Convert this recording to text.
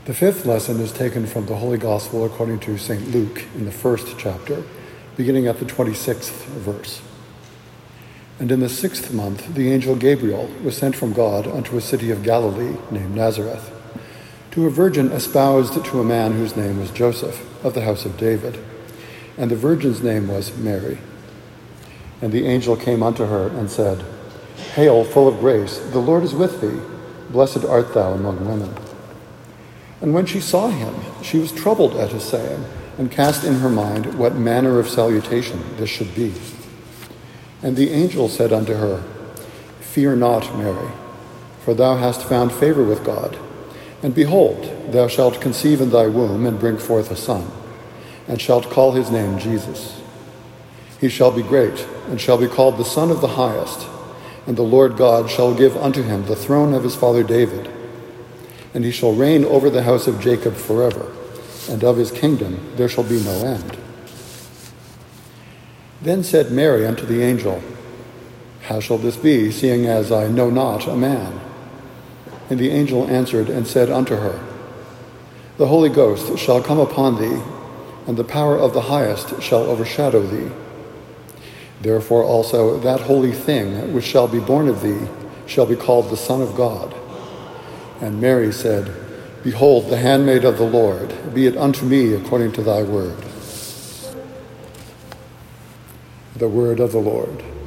The fifth lesson is taken from the Holy Gospel according to St. Luke in the first chapter, beginning at the 26th verse. And in the 6th month, the angel Gabriel was sent from God unto a city of Galilee named Nazareth, to a virgin espoused to a man whose name was Joseph, of the house of David. And the virgin's name was Mary. And the angel came unto her and said, Hail, full of grace, the Lord is with thee. Blessed art thou among women. And when she saw him, she was troubled at his saying, and cast in her mind what manner of salutation this should be. And the angel said unto her, Fear not, Mary, for thou hast found favor with God. And behold, thou shalt conceive in thy womb, and bring forth a son, and shalt call his name Jesus. He shall be great, and shall be called the Son of the Highest. And the Lord God shall give unto him the throne of his father David. And he shall reign over the house of Jacob forever, and of his kingdom there shall be no end. Then said Mary unto the angel, How shall this be, seeing as I know not a man? And the angel answered and said unto her, The Holy Ghost shall come upon thee, and the power of the Highest shall overshadow thee. Therefore also that holy thing which shall be born of thee shall be called the Son of God. And Mary said, Behold, the handmaid of the Lord, be it unto me according to thy word. The word of the Lord.